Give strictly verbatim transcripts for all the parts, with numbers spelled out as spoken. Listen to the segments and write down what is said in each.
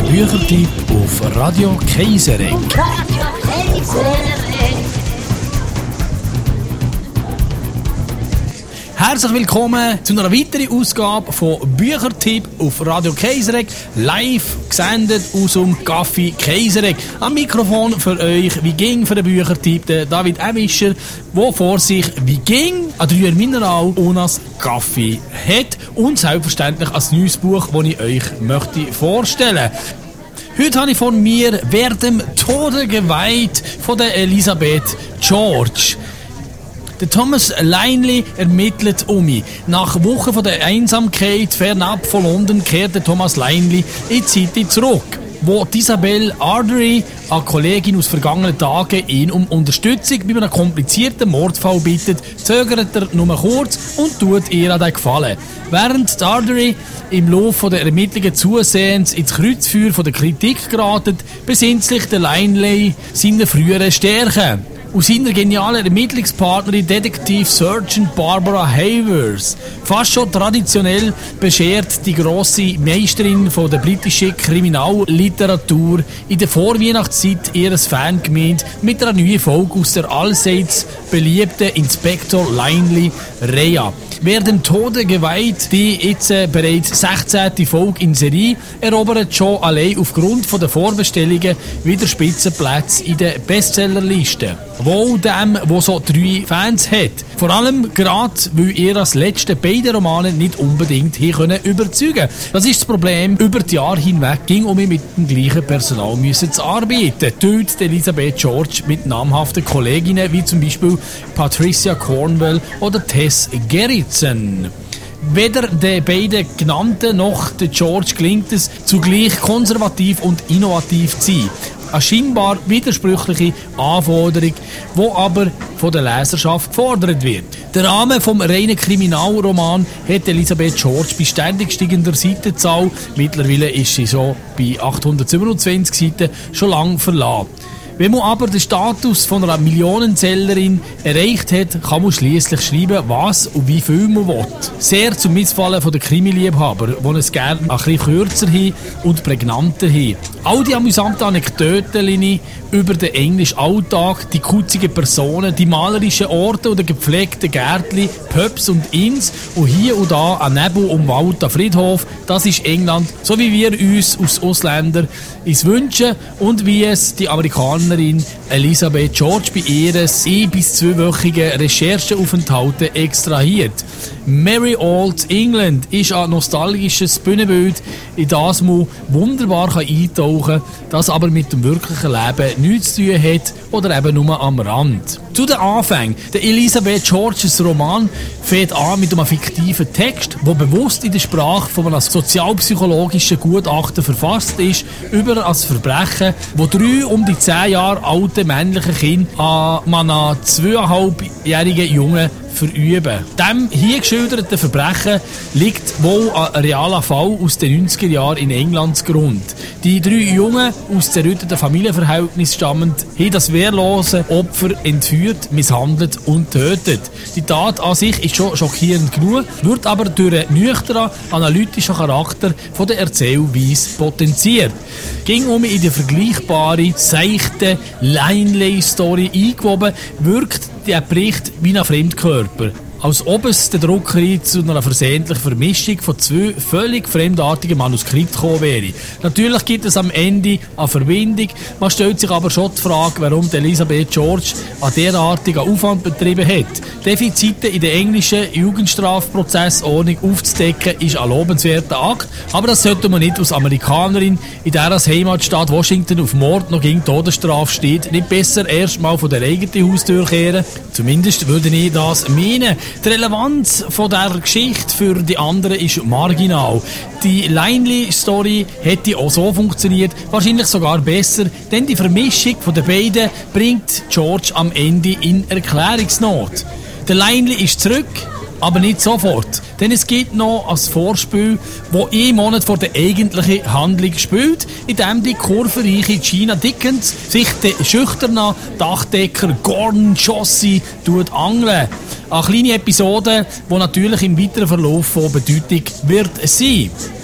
Büchertipp auf Radio Kaiseregg. Radio Kaiseregg. Herzlich willkommen zu einer weiteren Ausgabe von Büchertipp auf Radio Kaiseregg, live gesendet aus dem Café Kaiseregg. Am Mikrofon für euch, wie ging für den Büchertipp, der David Ewischer, der vor sich wie ging ein Dreier Mineral und ein Kaffee hat und selbstverständlich ein neues Buch, das ich euch möchte vorstellen. Heute habe ich von mir «Wer dem Tode geweiht» von der Elisabeth George. Der Thomas Linley ermittelt um mich. Nach Wochen von der Einsamkeit fernab von London kehrt der Thomas Linley in die Zeit zurück, wo Isabelle Ardery, eine Kollegin aus vergangenen Tagen, ihn um Unterstützung bei einem komplizierten Mordfall bittet, zögert er nur kurz und tut ihr an den Gefallen. Während Ardery im Laufe der Ermittlungen zusehends ins Kreuzfeuer von der Kritik geraten, besinnt sich der Linley seine früheren Stärken. Und seiner genialen Ermittlungspartnerin Detektiv Sergeant Barbara Havers. Fast schon traditionell beschert die grosse Meisterin von der britischen Kriminalliteratur in der Vorweihnachtszeit ihres Fangemeinde mit einer neuen Folge aus der allseits beliebten Inspektor Linley Rea. Wer dem Tode geweiht, die jetzt äh, bereits sechzehnte Folge in Serie, erobert schon allein aufgrund von der Vorbestellungen wieder Spitzenplätze in der Bestsellerliste. Wohl dem, wo so drei Fans hat. Vor allem gerade, weil ihr als letzte beide Romane nicht unbedingt hier können überzeugen. Das ist das Problem. Über die Jahre hinweg ging um mich mit dem gleichen Personal müssen zu arbeiten. Dort Elisabeth George mit namhaften Kolleginnen wie zum Beispiel Patricia Cornwell oder Tess Gerritsen. Weder den beiden genannten noch der George gelingt es, zugleich konservativ und innovativ zu sein. Eine scheinbar widersprüchliche Anforderung, die aber von der Leserschaft gefordert wird. Der Rahmen vom reinen Kriminalroman hat Elisabeth George bei ständig steigender Seitenzahl, mittlerweile ist sie so bei achthundertsiebenundzwanzig Seiten, schon lange verlassen. Wenn man aber den Status von einer Millionensellerin erreicht hat, kann man schliesslich schreiben, was und wie viel man will. Sehr zum Missfallen der Krimi-Liebhaber, die es gerne ein bisschen kürzer haben und prägnanter haben. All die amüsanten Anekdoten über den englischen Alltag, die kutzigen Personen, die malerischen Orte oder gepflegten Gärtchen, Pubs und Inns und hier und da ein Nebel umwallter Friedhof, das ist England, so wie wir uns als Ausländer es wünschen und wie es die Amerikanerin Elisabeth George bei ihres ein- bis zweiwöchigen Rechercheaufenthalten extrahiert. Merry Old England ist ein nostalgisches Bühnenbild, in das man wunderbar eintauchen kann, das aber mit dem wirklichen Leben nichts zu tun hat oder eben nur am Rand. Zu den Anfängen. Der Elisabeth Georges Roman fängt an mit einem fiktiven Text, der bewusst in der Sprache von einem sozialpsychologischen Gutachten verfasst ist, über ein Verbrechen, wo drei um die zehn Jahre alte männliche Kinder an einem zweieinhalbjährigen Jungen verüben. Dem hier geschilderten Verbrechen liegt wohl ein realer Fall aus den neunziger Jahren in England zugrunde. Die drei Jungen aus zerrütteten Familienverhältnissen stammend haben das wehrlose Opfer entführt, misshandelt und tötet. Die Tat an sich ist schon schockierend genug, wird aber durch einen nüchternen, analytischen Charakter von der Erzählweise potenziert. Ging um in die vergleichbare, seichte Linley-Story eingewoben, wirkt der Bericht wie ein Fremdkörper. Als ob es der Druckerei zu einer versehentlichen Vermischung von zwei völlig fremdartigen Manuskripten gekommen wäre. Natürlich gibt es am Ende eine Verbindung, man stellt sich aber schon die Frage, warum Elisabeth George einen derartigen Aufwand betrieben hat. Defizite in der englischen Jugendstrafprozessordnung aufzudecken, ist ein lobenswerter Akt, aber das sollte man nicht als Amerikanerin, in der als Heimatstadt Washington auf Mord noch gegen Todesstrafe steht, nicht besser erstmal von der eigenen Haustür kehren. Zumindest würde ich das meinen. Die Relevanz von der Geschichte für die anderen ist marginal. Die Linley-Story hätte auch so funktioniert, wahrscheinlich sogar besser, denn die Vermischung von den beiden bringt George am Ende in Erklärungsnot. Der Linley ist zurück, aber nicht sofort. Denn es gibt noch ein Vorspiel, das einen Monat vor der eigentlichen Handlung spielt, in dem die kurvenreiche Gina Dickens sich den schüchternen Dachdecker Gordon Jossy angeln. Eine kleine Episode, die natürlich im weiteren Verlauf von Bedeutung wird sein.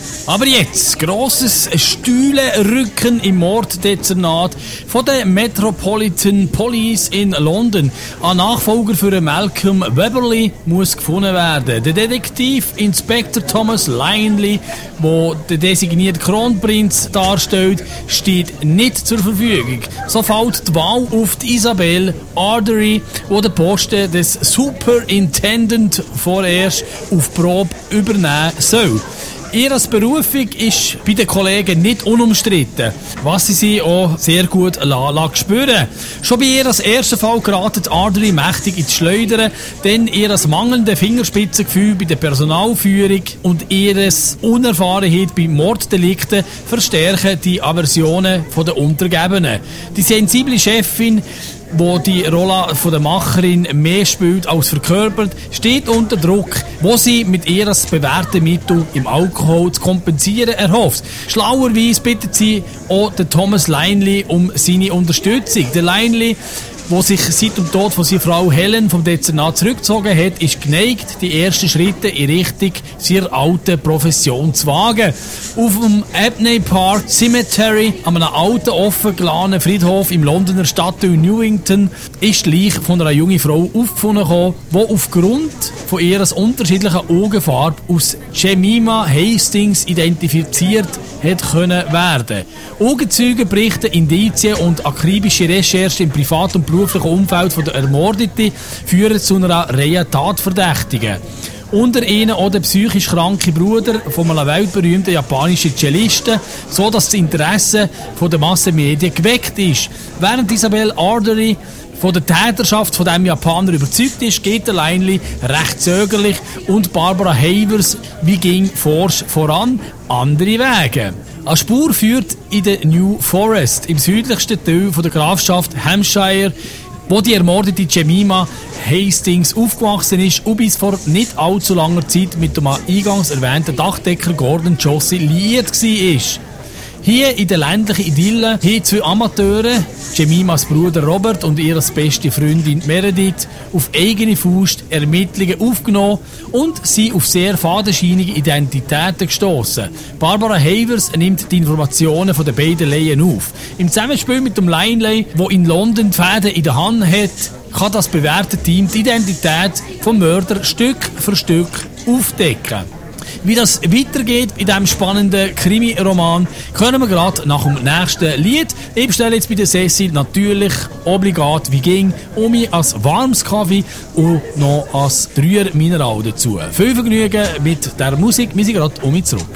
Aber jetzt, grosses Stühlenrücken im Morddezernat von der Metropolitan Police in London. Ein Nachfolger für Malcolm Weberly muss gefunden werden. Der Detektiv Inspector Thomas Linley, der den designierten Kronprinz darstellt, steht nicht zur Verfügung. So fällt die Wahl auf die Isabel Ardery, die den Posten des Superintendent vorerst auf Probe übernehmen soll. Ihre Berufung ist bei den Kollegen nicht unumstritten, was sie sie auch sehr gut lassen spüren. Schon bei ihrem ersten Fall geraten Ardery mächtig ins Schleudern, denn ihr mangelndes Fingerspitzengefühl bei der Personalführung und ihre Unerfahrenheit bei Morddelikten verstärken die Aversionen der Untergebenen. Die sensible Chefin, wo die Rolle von der Macherin mehr spielt als verkörpert, steht unter Druck, wo sie mit ihrem bewährten Mittel im Alkohol zu kompensieren erhofft. Schlauerweise bittet sie auch den Thomas Linley um seine Unterstützung. Der Linley, der sich seit dem Tod von seiner Frau Helen vom Dezernat zurückgezogen hat, ist geneigt, die ersten Schritte in Richtung seiner alten Profession zu wagen. Auf dem Abney Park Cemetery, an einem alten, offen geladenen Friedhof im Londoner Stadtteil Newington, ist die Leiche von einer jungen Frau aufgefunden, die aufgrund von ihrer unterschiedlichen Augenfarbe aus Jemima Hastings identifiziert hat können werden. Augenzeugen berichten, Indizien und akribische Recherchen im privaten und beruflichen Umfeld von der Ermordeten führen zu einer Reihe Tatverdächtigen. Unter ihnen auch der psychisch kranke Bruder von einem weltberühmten japanischen Cellisten, so dass das Interesse von der Massenmedien geweckt ist. Während Isabel Ardery von der Täterschaft von diesem Japaner überzeugt ist, geht der Linley recht zögerlich und Barbara Havers wie ging forsch voran andere Wege. Eine Spur führt in den New Forest, im südlichsten Teil von der Grafschaft Hampshire, wo die ermordete Jemima Hastings aufgewachsen ist und bis vor nicht allzu langer Zeit mit dem eingangs erwähnten Dachdecker Gordon Jossey liiert war. Hier in der ländlichen Idylle haben zwei Amateure, Jemimas Bruder Robert und ihre beste Freundin Meredith, auf eigene Faust Ermittlungen aufgenommen und sie auf sehr fadenscheinige Identitäten gestossen. Barbara Havers nimmt die Informationen von den beiden Laien auf. Im Zusammenspiel mit dem Linley, der in London die Fäden in der Hand hat, kann das bewährte Team die Identität vom Mörder Stück für Stück aufdecken. Wie das weitergeht in diesem spannenden Krimi-Roman, können wir gerade nach dem nächsten Lied. Ich bestelle jetzt bei der Cecil natürlich obligat wie ging um mich als warmes Kaffee und noch als Dreier Mineral dazu. Viel Vergnügen mit der Musik. Wir sind gerade um mich zurück.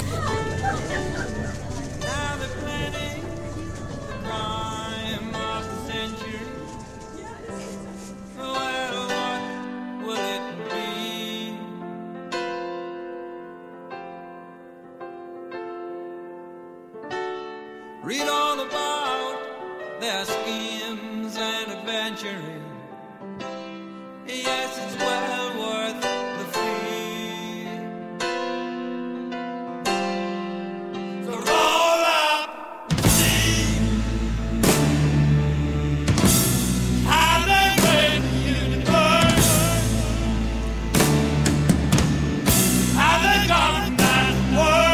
Read all about their schemes and adventuring. Yes, it's well worth the fee. So roll up, see how they break you to burn, how they got that word.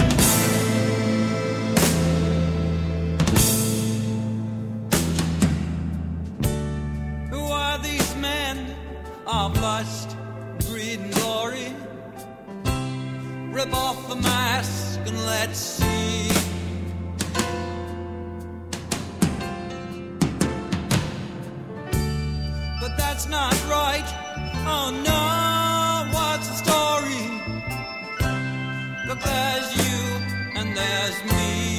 Of lust, greed and glory. Rip off the mask and let's see. But that's not right. Oh no, what's the story? Look, there's you and there's me.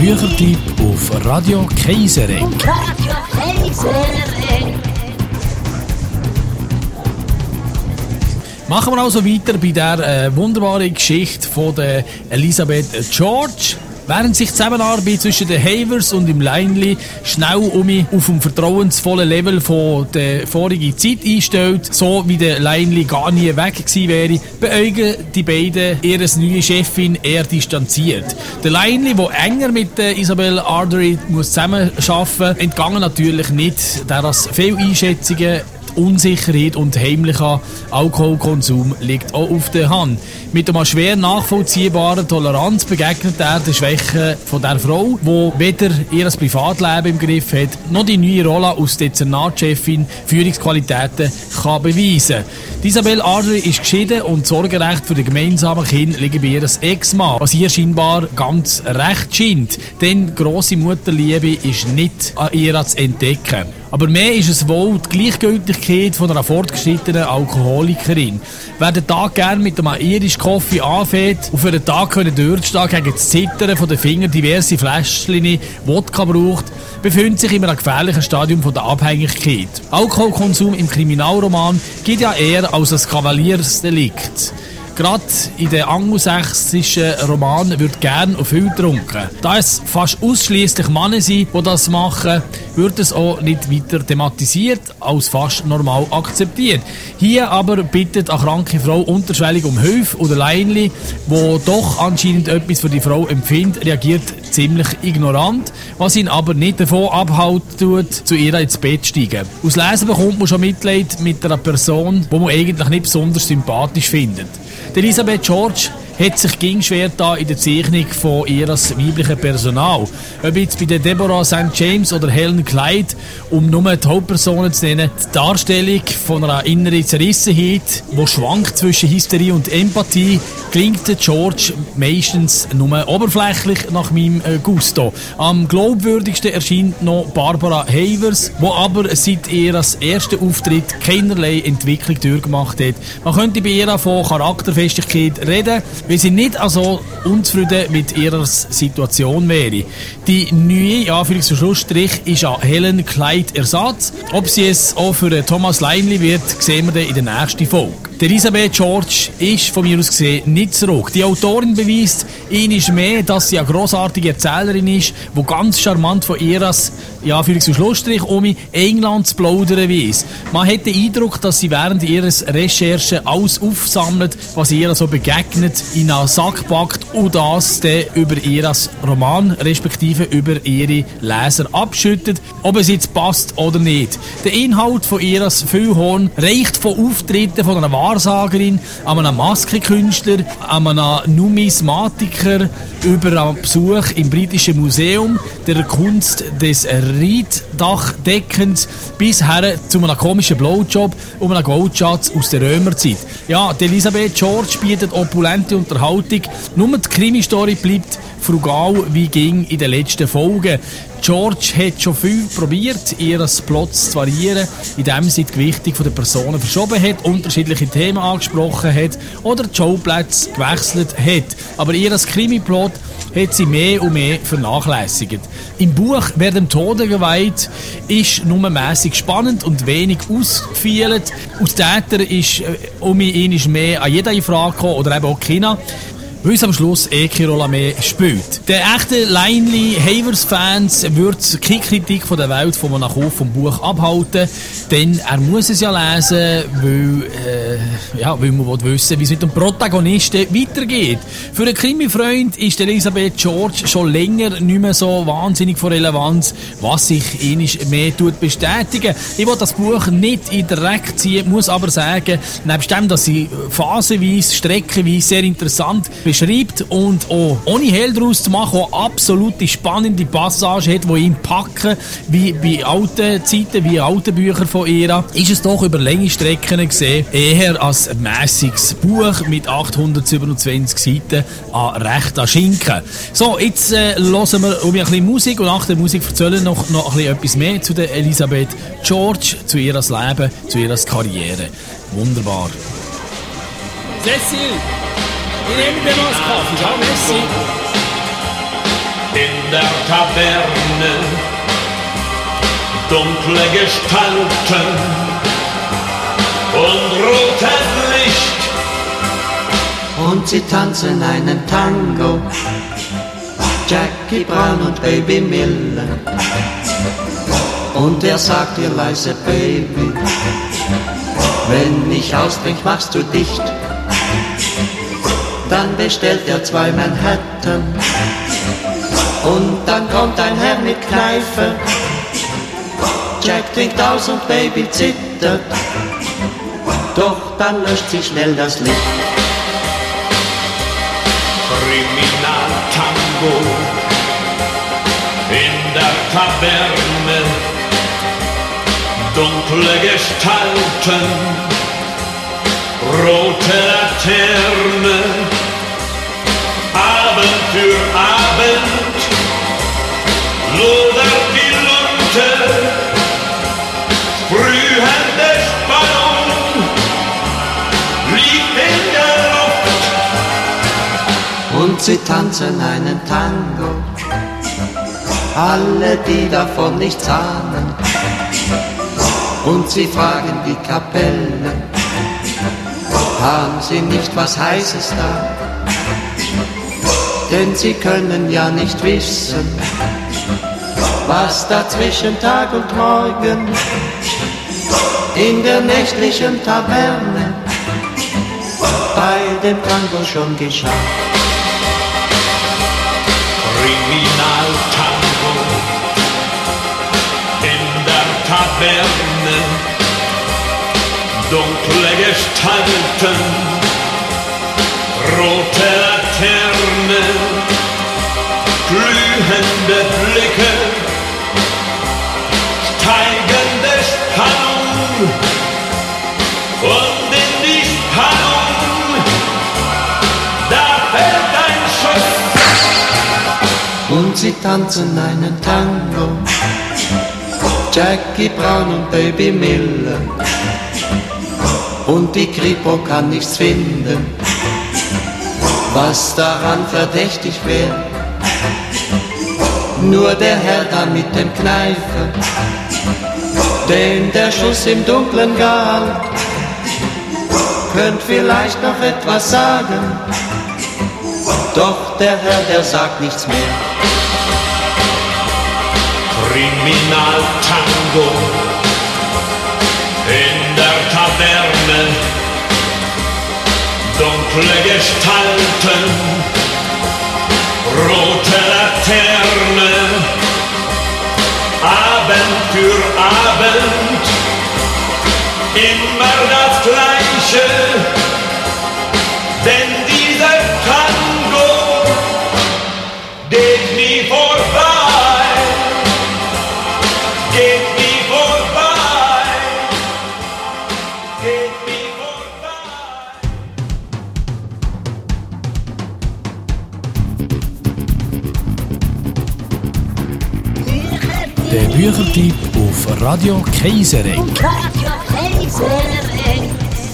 Büchertipp auf Radio Kaiserek. Radio Kaiserek. Machen wir also weiter bei der äh, wunderbaren Geschichte von der Elisabeth George. Während sich die Zusammenarbeit zwischen den Havers und dem Leinli schnell um auf dem vertrauensvollen Level von der vorigen Zeit einstellt, so wie der Leinli gar nie weg gewesen wäre, beäugen die beiden ihre neue Chefin eher distanziert. Der Leinli, der enger mit der Isabelle Ardery muss zusammenarbeiten muss, entgangen natürlich nicht deren Fehleinschätzungen. Unsicherheit und heimlicher Alkoholkonsum liegt auch auf der Hand. Mit einer schwer nachvollziehbaren Toleranz begegnet er der Schwäche von der Frau, die weder ihr Privatleben im Griff hat, noch die neue Rolle als Dezernatchefin Führungsqualitäten kann beweisen. Isabelle Ardery ist geschieden und das Sorgerecht für die gemeinsamen Kinder liegt bei ihr Ex-Mann, was hier scheinbar ganz recht scheint, denn grosse Mutterliebe ist nicht an ihr zu entdecken. Aber mehr ist es wohl die Gleichgültigkeit von einer fortgeschrittenen Alkoholikerin. Wer den Tag gerne mit einem irischen Kaffee anfängt und für den Tag können durchstehen gegen das Zittern von den Fingern diverse Fläschchen Wodka braucht, befindet sich in einem gefährlichen Stadium von der Abhängigkeit. Alkoholkonsum im Kriminalroman gilt ja eher als ein Kavaliersdelikt. Gerade in den angelsächsischen Romanen wird gern und viel getrunken. Da es fast ausschließlich Männer sind, die das machen, wird es auch nicht weiter thematisiert, als fast normal akzeptiert. Hier aber bittet eine kranke Frau unterschwellig um Hilfe und der Leinli, wo doch anscheinend etwas für die Frau empfindet, reagiert ziemlich ignorant, was ihn aber nicht davon abhalten tut, zu ihr ins Bett zu steigen. Aus Lesen bekommt man schon Mitleid mit einer Person, die man eigentlich nicht besonders sympathisch findet. Die Elisabeth George hat sich ging schwer da in der Zeichnung von ihres weiblichen Personal. Ob jetzt bei der Deborah Sankt James oder Helen Clyde, um nur die Hauptpersonen zu nennen, die Darstellung von einer inneren Zerrissenheit, die schwankt zwischen Hysterie und Empathie, klingt der George meistens nur oberflächlich nach meinem äh, Gusto. Am glaubwürdigsten erscheint noch Barbara Havers, die aber seit ihrem ersten Auftritt keinerlei Entwicklung durchgemacht hat. Man könnte bei ihr von Charakterfestigkeit reden, weil sie nicht also unzufrieden mit ihrer Situation wäre. Die neue, ja, für den Schlussstrich, ist an Helen Clyde Ersatz. Ob sie es auch für Thomas Leinli wird, sehen wir dann in der nächsten Folge. Die Elisabeth George ist von mir aus gesehen nicht zurück. Die Autorin beweist ihnen mehr, dass sie eine grossartige Erzählerin ist, die ganz charmant von ihres, ja, für den Schlussstrich, um England zu plaudern weiss. Man hat den Eindruck, dass sie während ihres Recherchen alles aufsammelt, was ihr so begegnet, in einen Sack packt und das dann über ihren Roman, respektive über ihre Leser abschüttet, ob es jetzt passt oder nicht. Der Inhalt von ihres Füllhorn reicht von Auftritten von einer Wahrsagerin, an einem Maskenkünstler, an einem Numismatiker, über einen Besuch im Britischen Museum, der Kunst des Reiddachdeckens, bis her zu einem komischen Blowjob um einen Goldschatz aus der Römerzeit. Ja, die Elisabeth George bietet opulente Unterhaltung, nur die Krimi-Story bleibt frugal wie ging in den letzten Folgen. George hat schon viel probiert, ihren Plot zu variieren, indem sie die Gewichtung der Personen verschoben hat, unterschiedliche Themen angesprochen hat oder die Schauplätze gewechselt hat. Aber ihr Krimi-Plot hat sie mehr und mehr vernachlässigt. Im Buch «Wer dem Tode geweiht» ist nur mässig spannend und wenig ausgefeilt. Aus Täter ist äh, um ihn ist mehr an jeder Frage gekommen oder eben auch keiner, weil es am Schluss eh keine Rolle mehr spielt. Der echte Leinli-Havers-Fans wird keine Kritik von der Welt von einem Kauf vom Buch abhalten, denn er muss es ja lesen, weil, äh, ja, weil man wissen will, wie es mit dem Protagonisten weitergeht. Für einen Krimi-Freund ist Elisabeth George schon länger nicht mehr so wahnsinnig von Relevanz, was sich ähnlich mehr tut bestätigen. Ich will das Buch nicht in den Dreck ziehen, muss aber sagen, nebst dem, dass sie phasenweise, streckenweise sehr interessant beschreibt und auch ohne Hehl daraus zu machen, auch absolute spannende Passagen hat, die ihn packen, wie bei alten Zeiten, wie alten Büchern von ihr, ist es doch über lange Strecken gesehen eher als ein mässiges Buch mit achthundertsiebenundzwanzig Seiten an rechter Schinken. So, jetzt äh, hören wir um ein bisschen Musik und nach der Musik erzählen wir noch, noch ein bisschen etwas mehr zu der Elisabeth George, zu ihrem Leben, zu ihrer Karriere. Wunderbar. Cecil! Ich nehme dir noch einen Kaffee, ja, merci. in der Taverne, dunkle Gestalten und rotes Licht. Und sie tanzen einen Tango, Jackie Brown und Baby Miller. Und er sagt ihr leise, Baby, wenn ich austrink, machst du dicht. Dann bestellt er zwei Manhattan und dann kommt ein Herr mit Kneife. Jack trinkt aus und Baby zittert, doch dann löscht sich schnell das Licht. Kriminaltango in der Taverne, dunkle Gestalten, rote Laterne, Abend für Abend lodert die Lunte, sprühende Spannung liegt in der Luft. Und sie tanzen einen Tango, alle, die davon nichts ahnen. Und sie fragen die Kapelle, haben sie nicht was Heißes da? Denn sie können ja nicht wissen, was da zwischen Tag und Morgen in der nächtlichen Taverne bei dem Tango schon geschah. Kriminaltango in der Taverne, dunkle Gestalten, rote Laterne, glühende Blicke, steigende Spannung und in die Spannung, da fällt ein Schuss. Und sie tanzen einen Tango, Jackie Brown und Baby Miller. Und die Kripo kann nichts finden, was daran verdächtig wäre. Nur der Herr da mit dem Kneifer, dem der Schuss im Dunklen galt, könnt vielleicht noch etwas sagen, doch der Herr, der sagt nichts mehr. Kriminaltango in der Taverne, dunkle Gestalten, rote Laterne, Abend für Abend, immer das Gleiche, denn dieser Tango geht nie vorbei, geht nie vorbei, geht nie vorbei. Der Büchertipp auf Radio Kaiserregg. Radio Kaiserregg.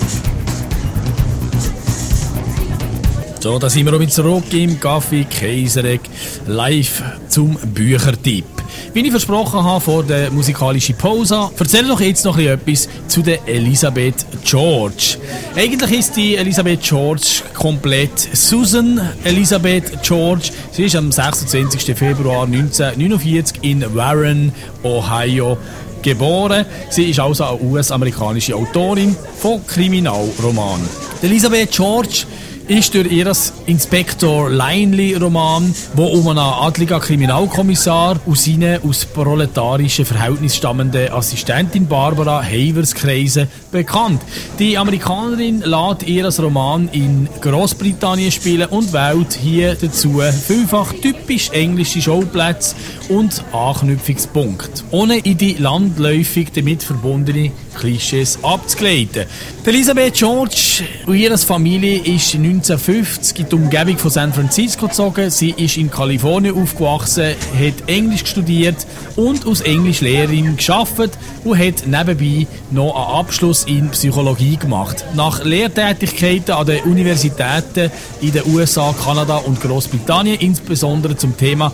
So, da sind wir auch wieder zurück im Café Kaiserregg live zum Büchertipp. Wie ich versprochen habe vor der musikalischen Pause, erzähle doch jetzt noch etwas zu der Elisabeth George. Eigentlich ist die Elisabeth George komplett Susan Elisabeth George. Sie ist am sechsundzwanzigsten Februar neunzehnhundertneunundvierzig in Warren, Ohio, geboren. Sie ist also eine U S-amerikanische Autorin von Kriminalromanen. Elisabeth George ist durch ihr Inspektor Linley-Roman, wo um einen adligen Kriminalkommissar und seine aus proletarischen Verhältnissen stammende Assistentin Barbara Havers kreisen bekannt. Die Amerikanerin lässt ihr Roman in Großbritannien spielen und wählt hier dazu vielfach typisch englische Schauplätze und Anknüpfungspunkte, ohne in die landläufig damit verbundene Klischees abzugleiten. Elisabeth George und ihre Familie ist neunzehnhundertfünfzig in die Umgebung von San Francisco gezogen. Sie ist in Kalifornien aufgewachsen, hat Englisch studiert und als Englischlehrerin gearbeitet und hat nebenbei noch einen Abschluss in Psychologie gemacht. Nach Lehrtätigkeiten an den Universitäten in den U S A, Kanada und Großbritannien, insbesondere zum Thema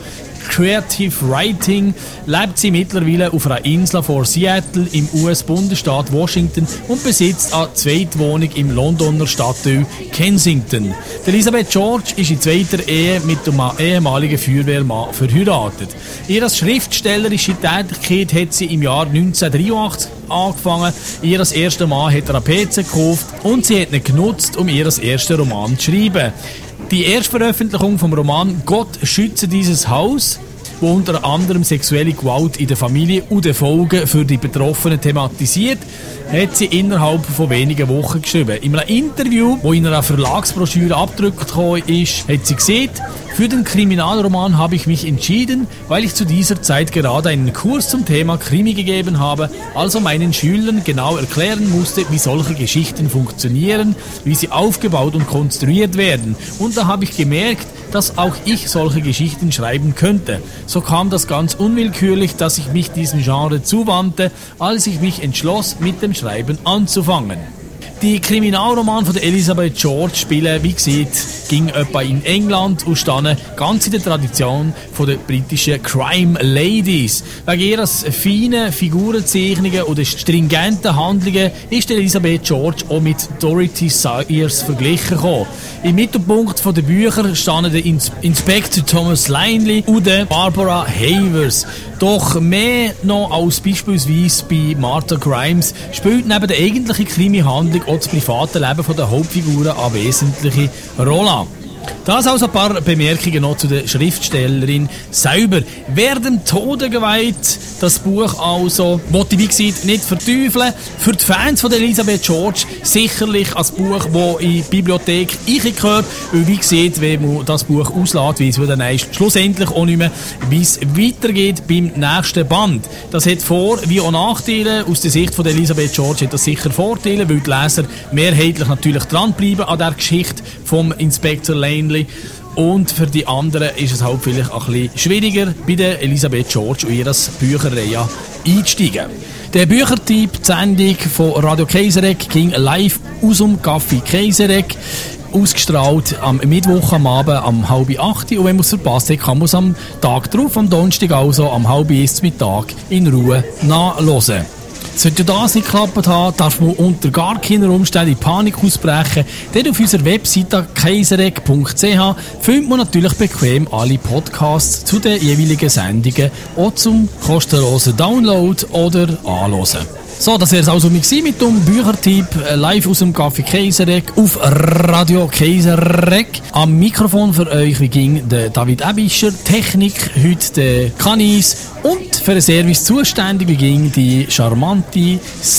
Creative Writing lebt sie mittlerweile auf einer Insel vor Seattle im U S-Bundesstaat Washington und besitzt eine Zweitwohnung im Londoner Stadtteil Kensington. Elisabeth George ist in zweiter Ehe mit einem ehemaligen Feuerwehrmann verheiratet. Ihre schriftstellerische Tätigkeit hat sie im Jahr neunzehnhundertdreiundachtzig angefangen. Ihr erster Mann hat einen P C gekauft und sie hat ihn genutzt, um ihren ersten Roman zu schreiben. Die Erstveröffentlichung vom Roman Gott schütze dieses Haus, wo unter anderem sexuelle Gewalt in der Familie und die Folgen für die Betroffenen thematisiert, hat sie innerhalb von wenigen Wochen geschrieben. In einem Interview, das in einer Verlagsbroschüre abgedruckt ist, hat sie gesagt, für den Kriminalroman habe ich mich entschieden, weil ich zu dieser Zeit gerade einen Kurs zum Thema Krimi gegeben habe, also meinen Schülern genau erklären musste, wie solche Geschichten funktionieren, wie sie aufgebaut und konstruiert werden. Und da habe ich gemerkt, dass auch ich solche Geschichten schreiben könnte. So kam das ganz unwillkürlich, dass ich mich diesem Genre zuwandte, als ich mich entschloss, mit dem Schreiben anzufangen. Die Kriminalromane von Elisabeth George spielen, wie gesagt, ging etwa in England und standen ganz in der Tradition von der britischen Crime Ladies. Wegen ihrer feinen Figurenzeichnungen oder stringenten Handlungen ist Elisabeth George auch mit Dorothy Sayers verglichen gekommen. Im Mittelpunkt der Bücher standen der Inspektor Thomas Linley und Barbara Havers. Doch mehr noch als beispielsweise bei Martha Grimes spielt neben der eigentlichen Krimi-Handlung auch das private Leben der Hauptfiguren eine wesentliche Rolle. Das also ein paar Bemerkungen noch zu der Schriftstellerin selber. Wer dem Tode geweiht, das Buch also, wollte wie gesagt nicht verteufeln. Für die Fans von Elisabeth George sicherlich ein Buch, das in die Bibliothek gehört. Weil wie gesagt, wenn man das Buch auslässt, weiss man dann schlussendlich auch nicht mehr, wie es weitergeht beim nächsten Band. Das hat Vor- wie auch Nachteile. Aus der Sicht von Elisabeth George hat das sicher Vorteile, weil die Leser mehrheitlich natürlich dranbleiben an der Geschichte vom Inspektor Linley. Und für die anderen ist es halt vielleicht ein bisschen schwieriger, bei der Elisabeth George und ihrer Bücherreihe einzusteigen. Der Büchertyp, die Sendung von Radio Kaiserregg, ging live aus dem Café Kaiserregg, ausgestrahlt am Mittwoch am Abend um halb acht. Und wenn man es verpasst hat, kann man es am Tag drauf, am Donnerstag also am halb eins Mittag in Ruhe nachhören. Sollte das nicht geklappt haben, darf man unter gar keiner Umstände in Panik ausbrechen. Denn auf unserer Webseite kaiserregg punkt c h findet man natürlich bequem alle Podcasts zu den jeweiligen Sendungen auch zum kostenlosen Download oder Anhören. So, das wäre es also mit dem Büchertipp live aus dem Café Kaiserregg auf Radio Kaiserregg. Am Mikrofon für euch wie ging der David Ebischer, Technik heute der Canis und für den Service zuständig wie ging die charmante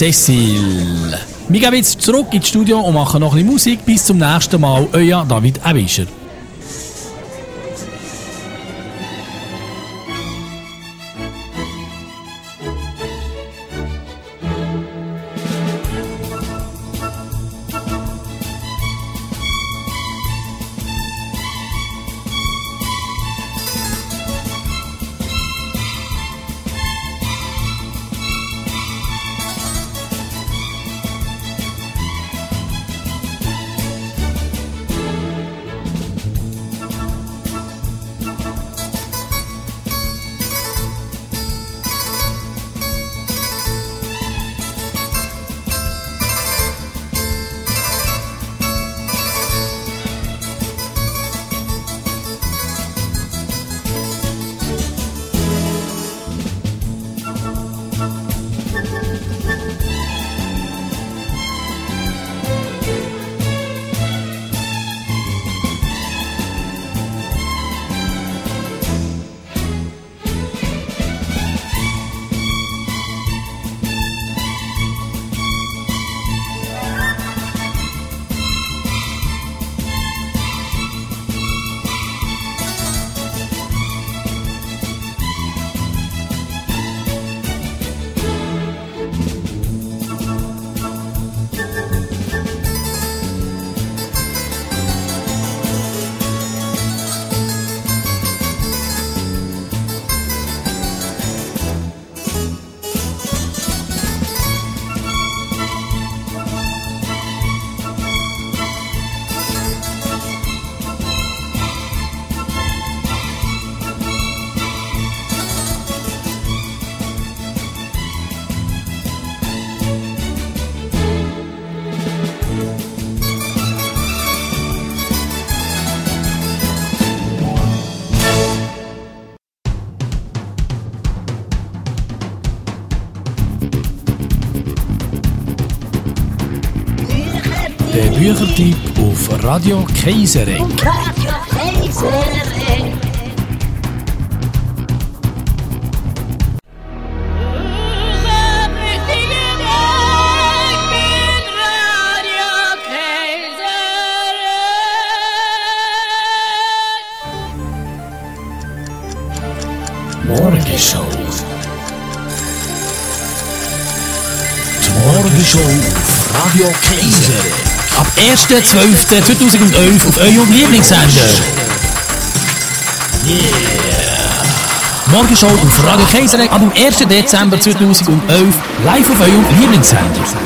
Cecile. Wir gehen jetzt zurück ins Studio und machen noch ein bisschen Musik. Bis zum nächsten Mal, euer David Ebischer. Büchertipp auf Radio Kaiserregg. Radio Kaiserregg. Morgenshow. Die Morgenshow auf Radio Kaiserregg. Ab erster zwölfter zweitausendelf auf eurem Lieblingssender. Yeah! Morgenshow auf Radio Kaiserregg ab dem ersten Dezember zweitausendelf live auf eurem Lieblingssender.